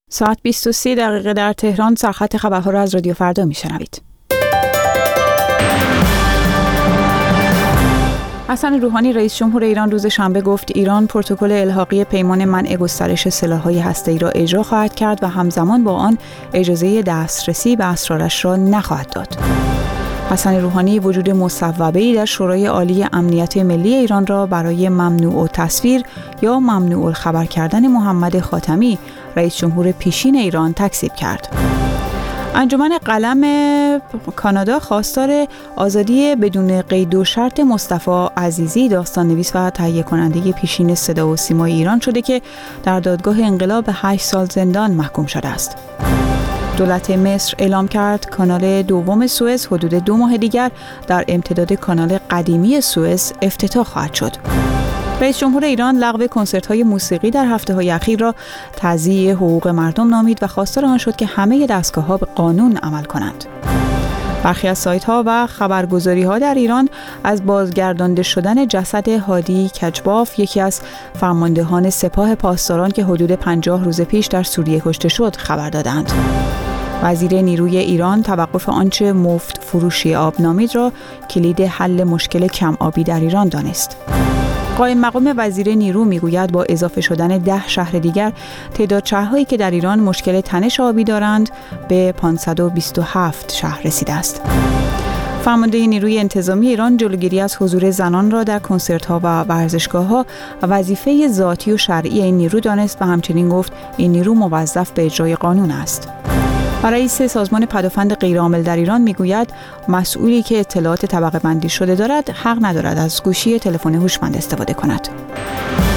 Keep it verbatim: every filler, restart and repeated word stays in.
ساعت بیست و سه دقیقه در تهران. سرخط خبرها را از رادیو فردا میشنوید. حسن روحانی رئیس جمهور ایران روز شنبه گفت ایران پروتکل الحاقی پیمان منع گسترش سلاح‌های هسته‌ای را اجرا خواهد کرد و همزمان با آن اجازه دسترسی به اسرارش را نخواهد داد. حسن روحانی وجود مصوبه‌ای در شورای عالی امنیت ملی ایران را برای ممنوع التصویر یا ممنوع الخبر کردن محمد خاتمی رئیس جمهور پیشین ایران تکذیب کرد. انجمن قلم کانادا خواستار آزادی بدون قید و شرط مصطفی عزیزی داستان نویس و تهیه کننده پیشین صدا و سیمای ایران شده که در دادگاه انقلاب به هشت سال زندان محکوم شده است. دولت مصر اعلام کرد کانال دوم سوئز حدود دو ماه دیگر در امتداد کانال قدیمی سوئز افتتاح خواهد شد. رئیس جمهور ایران لغو کنسرت‌های موسیقی در هفته‌های اخیر را تضییع حقوق مردم نامید و خواستار آن شد که همه دستگاه‌ها به قانون عمل کنند. برخی از سایت‌ها و خبرگزاری‌ها در ایران از بازگردانده شدن جسد هادی کجباف، یکی از فرماندهان سپاه پاسداران که حدود پنجاه روز پیش در سوریه کشته شد، خبر دادند. وزیر نیروی ایران توقف آنچه مفت فروشی آب نامید را کلید حل مشکل کم آبی در ایران دانست. قائم مقام وزیر نیرو میگوید با اضافه شدن ده شهر دیگر تعداد شهرهایی که در ایران مشکل تنش آبی دارند به پانصد و بیست و هفت شهر رسیده است. فرمانده نیروی انتظامی ایران جلوگیری از حضور زنان را در کنسرت‌ها و ورزشگاه‌ها وظیفه ذاتی و شرعی این نیرو دانست و همچنین گفت این نیرو موظف به اجرای قانون است. رئیس سازمان پدافند غیرعامل در ایران میگوید مسئولی که اطلاعات طبقه بندی شده دارد حق ندارد از گوشی تلفن هوشمند استفاده کند.